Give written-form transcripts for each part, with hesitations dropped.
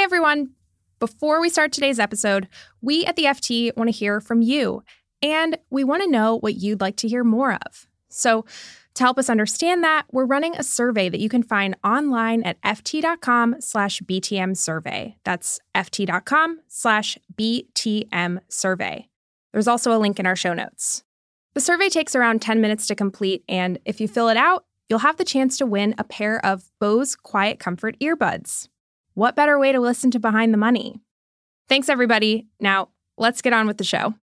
everyone. Before we start today's episode, we at the FT want to hear from you, and we want to know what you'd like to hear more of. So to help us understand that, we're running a survey that you can find online at ft.com/BTM survey. That's ft.com/BTM survey. There's also a link in our show notes. The survey takes around 10 minutes to complete, and if you fill it out, you'll have the chance to win a pair of Bose Quiet Comfort earbuds. What better way to listen to Behind the Money? Thanks, everybody. Now, let's get on with the show.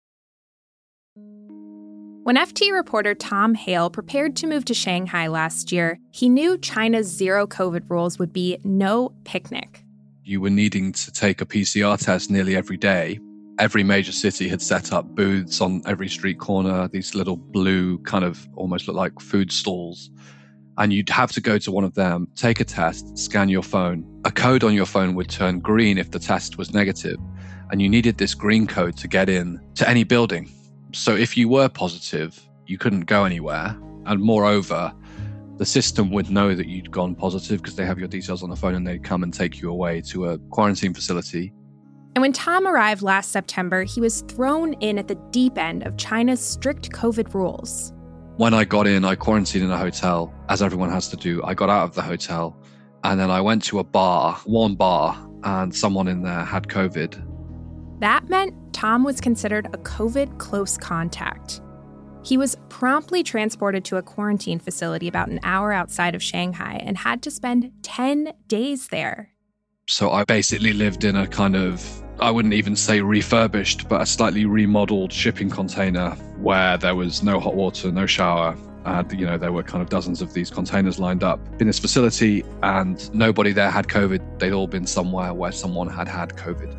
When FT reporter Tom Hale prepared to move to Shanghai last year, he knew China's zero COVID rules would be no picnic. You were needing to take a PCR test nearly every day. Every major city had set up booths on every street corner, these little blue kind of almost look like food stalls. And you'd have to go to one of them, take a test, scan your phone. A code on your phone would turn green if the test was negative, and you needed this green code to get in to any building. So if you were positive, you couldn't go anywhere. And moreover, the system would know that you'd gone positive because they have your details on the phone and they'd come and take you away to a quarantine facility. And when Tom arrived last September, he was thrown in at the deep end of China's strict COVID rules. When I got in, I quarantined in a hotel, as everyone has to do. I got out of the hotel and then I went to a bar, one bar, and someone in there had COVID. That meant Tom was considered a COVID close contact. He was promptly transported to a quarantine facility about an hour outside of Shanghai and had to spend 10 days there. So I basically lived in a kind of, I wouldn't even say refurbished, but a slightly remodeled shipping container where there was no hot water, no shower. There were kind of dozens of these containers lined up in this facility and nobody there had COVID. They'd all been somewhere where someone had had COVID.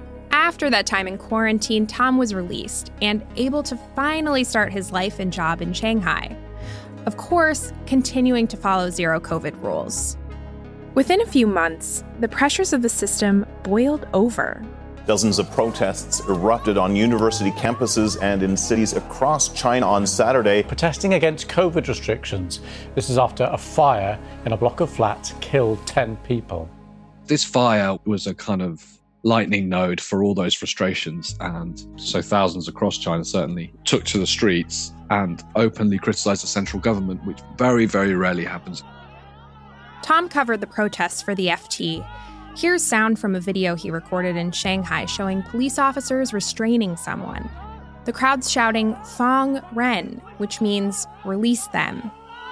After that time in quarantine, Tom was released and able to finally start his life and job in Shanghai. Of course, continuing to follow zero COVID rules. Within a few months, the pressures of the system boiled over. Dozens of protests erupted on university campuses and in cities across China on Saturday. Protesting against COVID restrictions. This is after a fire in a block of flats killed 10 people. This fire was a kind of lightning node for all those frustrations. And so thousands across China certainly took to the streets and openly criticized the central government, which very, very rarely happens. Tom covered the protests for the FT. Here's sound from a video he recorded in Shanghai showing police officers restraining someone. The crowd's shouting, "Fang Ren," which means release them.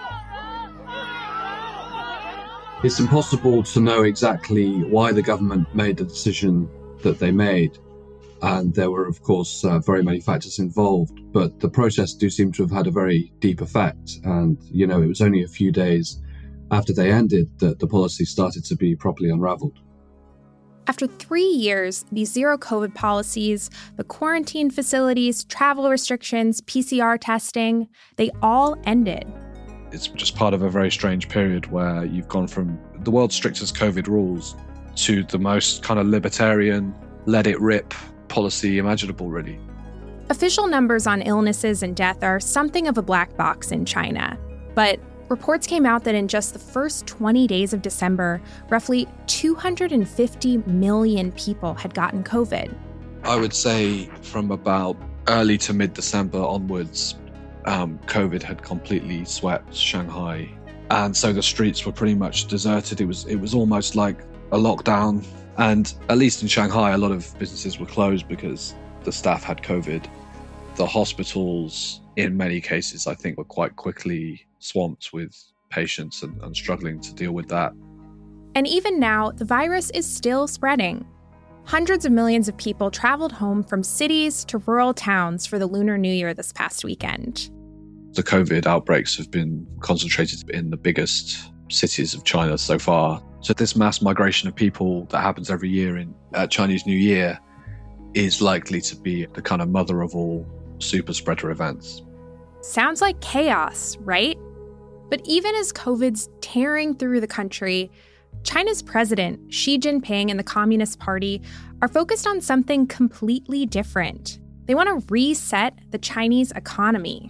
It's impossible to know exactly why the government made the decision that they made. And there were, of course, very many factors involved. But the protests do seem to have had a very deep effect. And, it was only a few days after they ended that the policy started to be properly unraveled. After 3 years, these zero COVID policies, the quarantine facilities, travel restrictions, PCR testing, they all ended. It's just part of a very strange period where you've gone from the world's strictest COVID rules to the most kind of libertarian, let it rip policy imaginable, really. Official numbers on illnesses and death are something of a black box in China. But reports came out that in just the first 20 days of December, roughly 250 million people had gotten COVID. I would say from about early to mid-December onwards, COVID had completely swept Shanghai. And so the streets were pretty much deserted. It was almost like a lockdown. And at least in Shanghai, a lot of businesses were closed because the staff had COVID. The hospitals, in many cases, I think were quite quickly swamped with patients and struggling to deal with that. And even now, the virus is still spreading. Hundreds of millions of people traveled home from cities to rural towns for the Lunar New Year this past weekend. The COVID outbreaks have been concentrated in the biggest cities of China so far. So this mass migration of people that happens every year at Chinese New Year is likely to be the kind of mother of all super spreader events. Sounds like chaos, right? But even as COVID's tearing through the country, China's president, Xi Jinping, and the Communist Party are focused on something completely different. They want to reset the Chinese economy.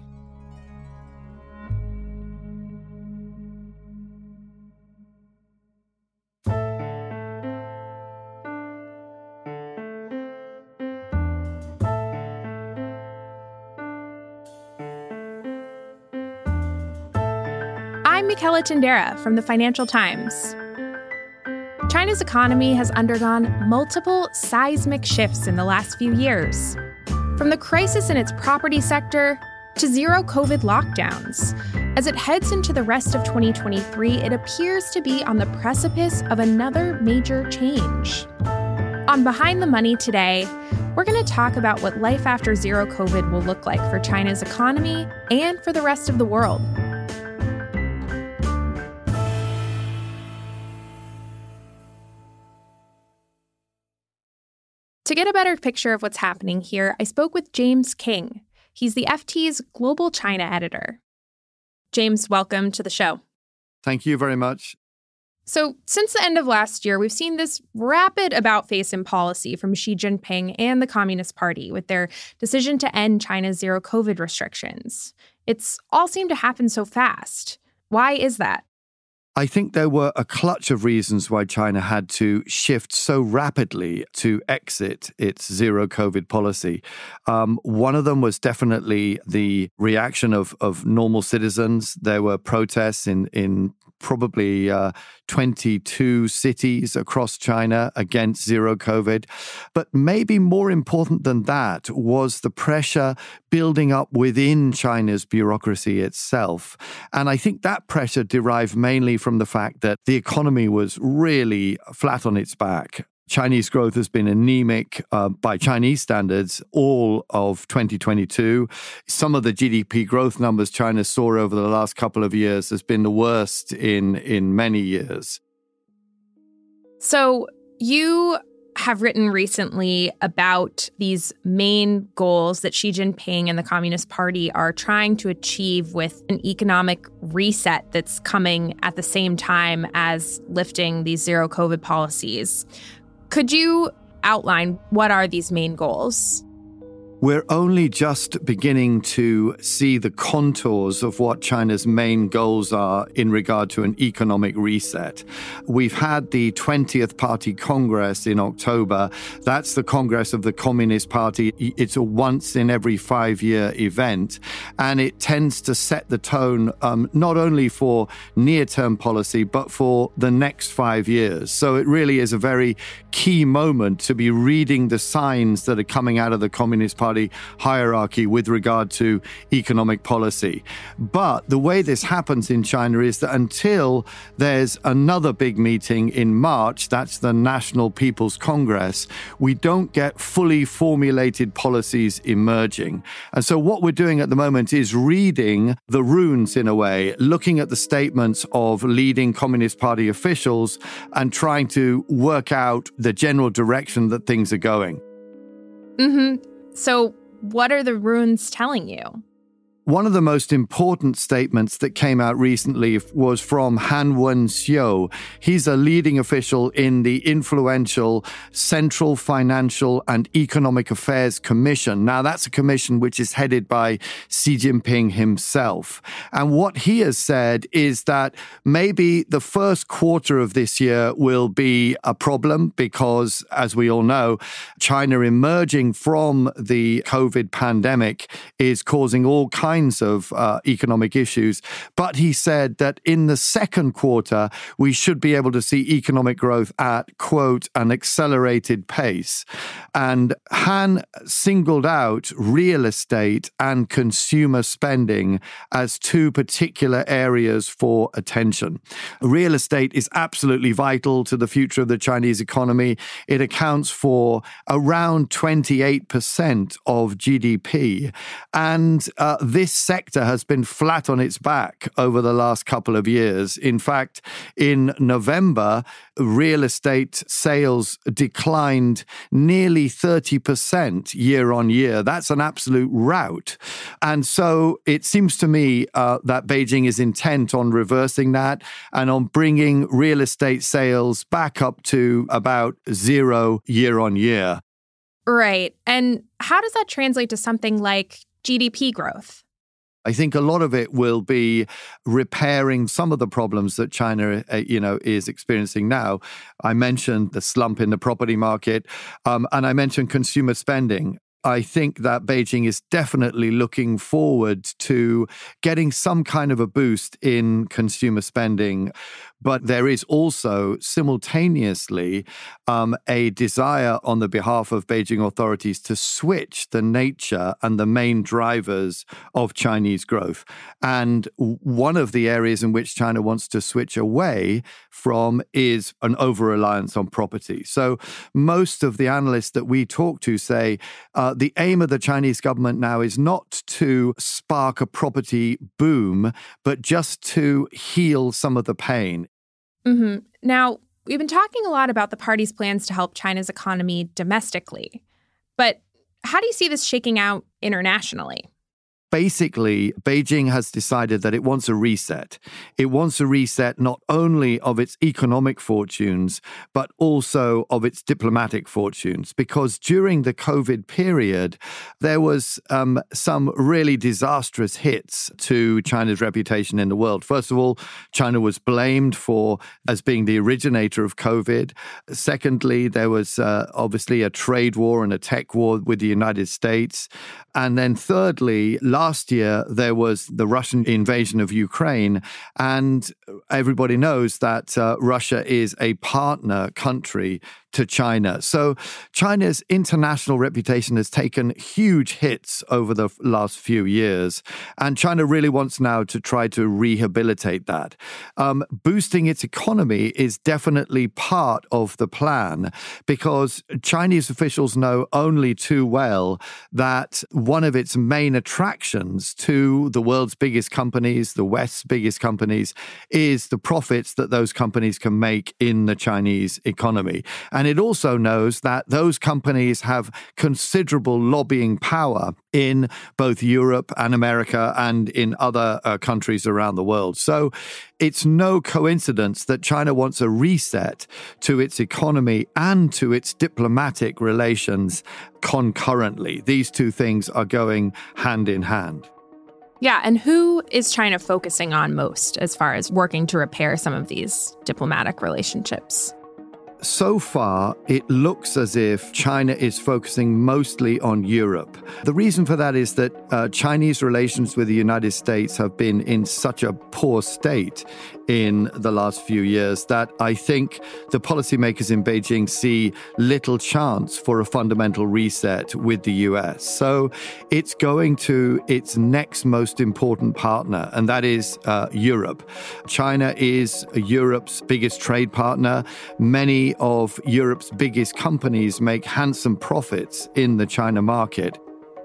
Michela Tindera from the Financial Times. China's economy has undergone multiple seismic shifts in the last few years. From the crisis in its property sector to zero COVID lockdowns. As it heads into the rest of 2023, it appears to be on the precipice of another major change. On Behind the Money today, we're going to talk about what life after zero COVID will look like for China's economy and for the rest of the world. To get a better picture of what's happening here, I spoke with James King. He's the FT's Global China editor. James, welcome to the show. Thank you very much. So, since the end of last year, we've seen this rapid about-face in policy from Xi Jinping and the Communist Party with their decision to end China's zero COVID restrictions. It's all seemed to happen so fast. Why is that? I think there were a clutch of reasons why China had to shift so rapidly to exit its zero COVID policy. One of them was definitely the reaction of normal citizens. There were protests in probably 22 cities across China against zero COVID. But maybe more important than that was the pressure building up within China's bureaucracy itself. And I think that pressure derived mainly from the fact that the economy was really flat on its back. Chinese growth has been anemic by Chinese standards all of 2022. Some of the GDP growth numbers China saw over the last couple of years has been the worst in many years. So you have written recently about these main goals that Xi Jinping and the Communist Party are trying to achieve with an economic reset that's coming at the same time as lifting these zero COVID policies. Could you outline what are these main goals? We're only just beginning to see the contours of what China's main goals are in regard to an economic reset. We've had the 20th Party Congress in October. That's the Congress of the Communist Party. It's a once in every 5-year event, and it tends to set the tone not only for near-term policy, but for the next 5 years. So it really is a very key moment to be reading the signs that are coming out of the Communist Party hierarchy with regard to economic policy. But the way this happens in China is that until there's another big meeting in March, that's the National People's Congress, we don't get fully formulated policies emerging. And so what we're doing at the moment is reading the runes in a way, looking at the statements of leading Communist Party officials and trying to work out the general direction that things are going. So what are the runes telling you? One of the most important statements that came out recently was from Han Wen-xiu. He's a leading official in the influential Central Financial and Economic Affairs Commission. Now, that's a commission which is headed by Xi Jinping himself. And what he has said is that maybe the first quarter of this year will be a problem because, as we all know, China emerging from the COVID pandemic is causing all kinds of economic issues. But he said that in the second quarter, we should be able to see economic growth at, quote, an accelerated pace. And Han singled out real estate and consumer spending as two particular areas for attention. Real estate is absolutely vital to the future of the Chinese economy. It accounts for around 28% of GDP. And this sector has been flat on its back over the last couple of years. In fact, in November, real estate sales declined nearly 30% year on year. That's an absolute rout. And so it seems to me that Beijing is intent on reversing that and on bringing real estate sales back up to about zero year on year. Right. And how does that translate to something like GDP growth? I think a lot of it will be repairing some of the problems that China, is experiencing now. I mentioned the slump in the property market, and I mentioned consumer spending. I think that Beijing is definitely looking forward to getting some kind of a boost in consumer spending. But there is also simultaneously a desire on the behalf of Beijing authorities to switch the nature and the main drivers of Chinese growth. And one of the areas in which China wants to switch away from is an over-reliance on property. So most of the analysts that we talk to say the aim of the Chinese government now is not to spark a property boom, but just to heal some of the pain. Mm-hmm. Now, we've been talking a lot about the party's plans to help China's economy domestically. But how do you see this shaking out internationally? Basically, Beijing has decided that it wants a reset. It wants a reset not only of its economic fortunes, but also of its diplomatic fortunes. Because during the COVID period, there was some really disastrous hits to China's reputation in the world. First of all, China was blamed as being the originator of COVID. Secondly, there was obviously a trade war and a tech war with the United States. And then thirdly, last year, there was the Russian invasion of Ukraine, and everybody knows that Russia is a partner country to China. So China's international reputation has taken huge hits over the last few years, and China really wants now to try to rehabilitate that. Boosting its economy is definitely part of the plan, because Chinese officials know only too well that one of its main attractions to the world's biggest companies, the West's biggest companies, is the profits that those companies can make in the Chinese economy. And it also knows that those companies have considerable lobbying power in both Europe and America and in other countries around the world. So it's no coincidence that China wants a reset to its economy and to its diplomatic relations concurrently. These two things are going hand in hand. Yeah, and who is China focusing on most as far as working to repair some of these diplomatic relationships? So far, it looks as if China is focusing mostly on Europe. The reason for that is that Chinese relations with the United States have been in such a poor state in the last few years that I think the policymakers in Beijing see little chance for a fundamental reset with the US. So it's going to its next most important partner, and that is Europe. China is Europe's biggest trade partner. Many of Europe's biggest companies make handsome profits in the China market.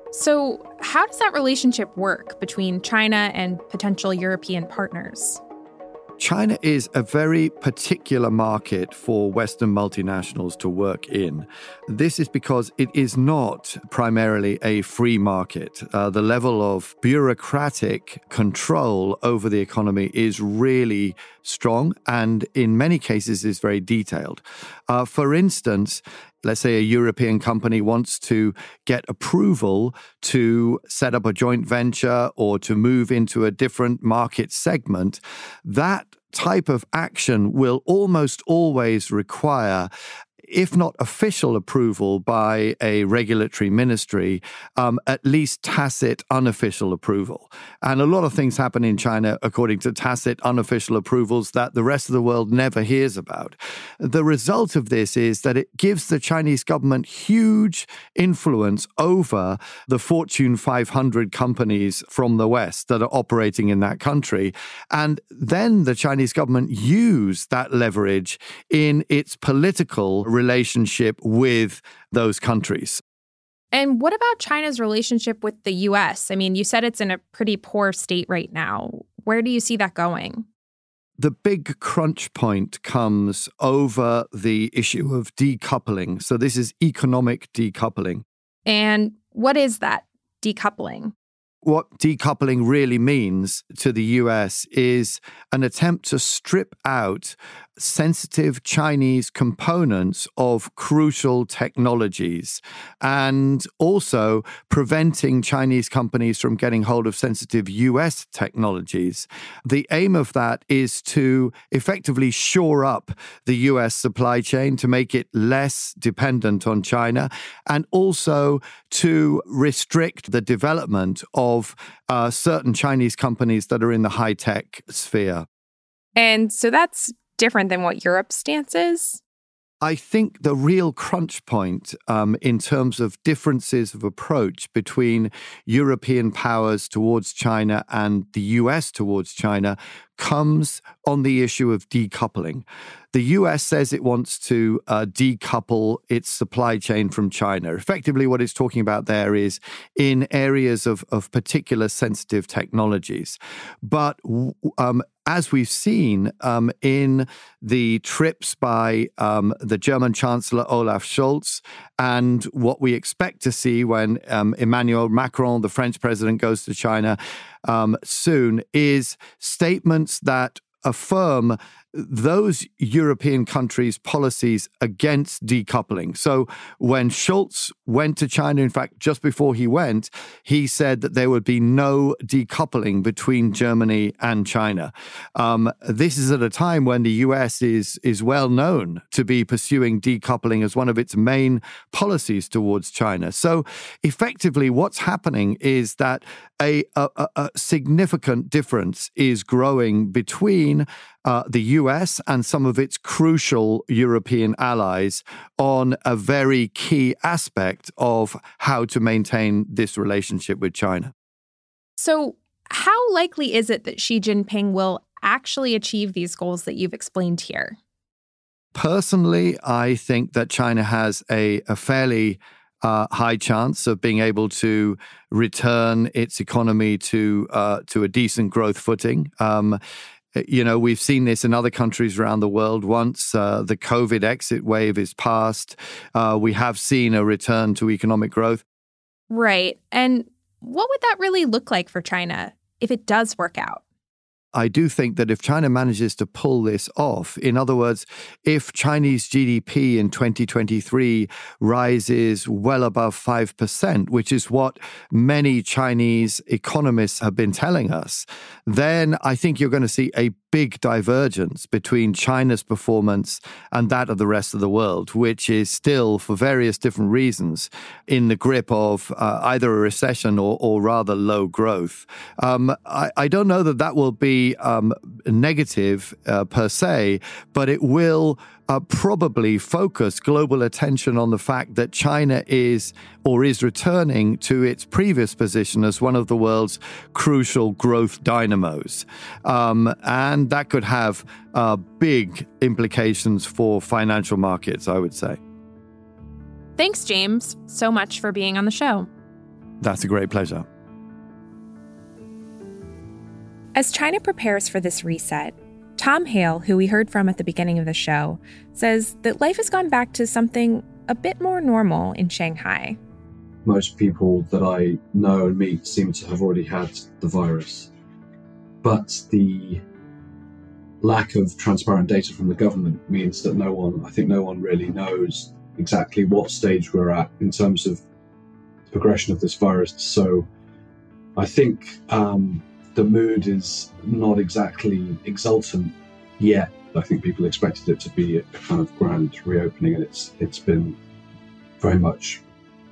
So how does that relationship work between China and potential European partners? China is a very particular market for Western multinationals to work in. This is because it is not primarily a free market. The level of bureaucratic control over the economy is really strong and in many cases is very detailed. For instance, let's say a European company wants to get approval to set up a joint venture or to move into a different market segment. That type of action will almost always require, if not official approval by a regulatory ministry, at least tacit unofficial approval. And a lot of things happen in China according to tacit unofficial approvals that the rest of the world never hears about. The result of this is that it gives the Chinese government huge influence over the Fortune 500 companies from the West that are operating in that country. And then the Chinese government use that leverage in its political relationship with those countries. And what about China's relationship with the U.S.? I mean, you said it's in a pretty poor state right now. Where do you see that going? The big crunch point comes over the issue of decoupling. So this is economic decoupling. And what is that decoupling? what decoupling really means to the US is an attempt to strip out sensitive Chinese components of crucial technologies and also preventing Chinese companies from getting hold of sensitive US technologies. The aim of that is to effectively shore up the US supply chain to make it less dependent on China and also to restrict the development of certain Chinese companies that are in the high-tech sphere. And so that's different than what Europe's stance is? I think the real crunch point in terms of differences of approach between European powers towards China and the US towards China comes on the issue of decoupling. The US says it wants to decouple its supply chain from China. Effectively, what it's talking about there is in areas of particular sensitive technologies. But as we've seen in the trips by the German Chancellor Olaf Scholz and what we expect to see when Emmanuel Macron, the French president, goes to China soon, is statements that affirm those European countries' policies against decoupling. So when Scholz went to China, in fact, just before he went, he said that there would be no decoupling between Germany and China. This is at a time when the US is well known to be pursuing decoupling as one of its main policies towards China. So effectively, what's happening is that a significant difference is growing between the US and some of its crucial European allies on a very key aspect of how to maintain this relationship with China. So how likely is it that Xi Jinping will actually achieve these goals that you've explained here? Personally, I think that China has a fairly high chance of being able to return its economy to a decent growth footing. We've seen this in other countries around the world. Once the COVID exit wave is past, we have seen a return to economic growth. Right. And what would that really look like for China if it does work out? I do think that if China manages to pull this off, in other words, if Chinese GDP in 2023 rises well above 5%, which is what many Chinese economists have been telling us, then I think you're going to see a big divergence between China's performance and that of the rest of the world, which is still, for various different reasons, in the grip of either a recession or rather low growth. I don't know that will be negative per se, but it will probably focus global attention on the fact that China is returning to its previous position as one of the world's crucial growth dynamos. And that could have big implications for financial markets, I would say. Thanks, James, so much for being on the show. That's a great pleasure. As China prepares for this reset, Tom Hale, who we heard from at the beginning of the show, says that life has gone back to something a bit more normal in Shanghai. Most people that I know and meet seem to have already had the virus. But the lack of transparent data from the government means that no one really knows exactly what stage we're at in terms of the progression of this virus. So I think the mood is not exactly exultant yet. I think people expected it to be a kind of grand reopening, and it's been very much,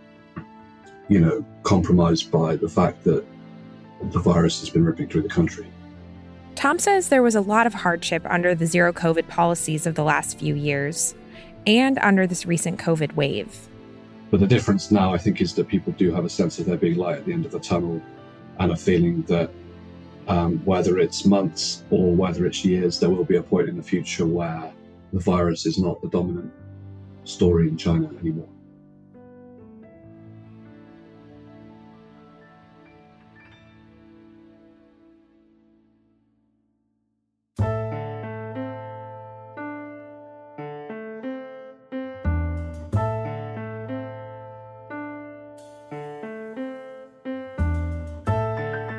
compromised by the fact that the virus has been ripping through the country. Tom says there was a lot of hardship under the zero COVID policies of the last few years and under this recent COVID wave. But the difference now, I think, is that people do have a sense of there being light at the end of the tunnel and a feeling that whether it's months or whether it's years, there will be a point in the future where the virus is not the dominant story in China anymore.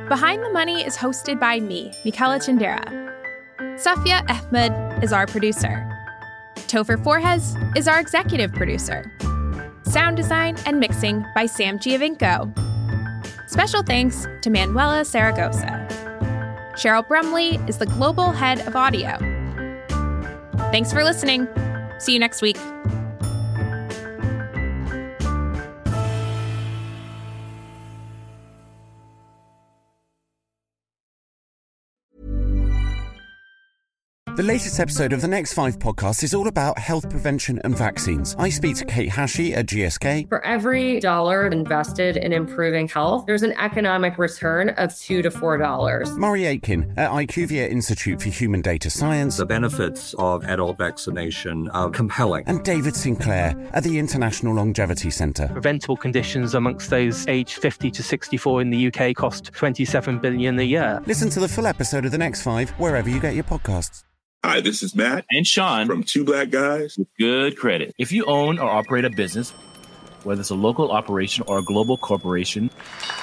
Behind the Money is hosted by me, Michaela Chindera. Safia Ahmed is our producer. Topher Forhez is our executive producer. Sound design and mixing by Sam Giovinco. Special thanks to Manuela Saragosa. Cheryl Brumley is the global head of audio. Thanks for listening. See you next week. The latest episode of the Next 5 podcast is all about health prevention and vaccines. I speak to Kate Hashi at GSK. For every dollar invested in improving health, there's an economic return of $2 to $4. Murray Aitken at IQVIA Institute for Human Data Science. The benefits of adult vaccination are compelling. And David Sinclair at the International Longevity Centre. Preventable conditions amongst those aged 50 to 64 in the UK cost $27 billion a year. Listen to the full episode of the Next 5 wherever you get your podcasts. Hi, this is Matt and Sean from Two Black Guys with Good Credit. If you own or operate a business, whether it's a local operation or a global corporation,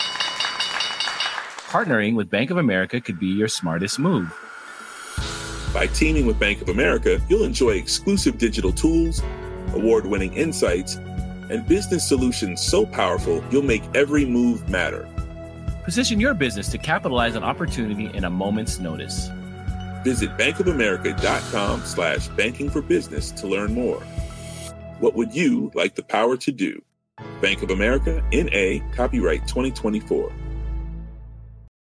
partnering with Bank of America could be your smartest move. By teaming with Bank of America, you'll enjoy exclusive digital tools, award-winning insights, and business solutions so powerful you'll make every move matter. Position your business to capitalize on opportunity in a moment's notice. Visit bankofamerica.com/bankingforbusiness to learn more. What would you like the power to do? Bank of America, N.A., copyright 2024.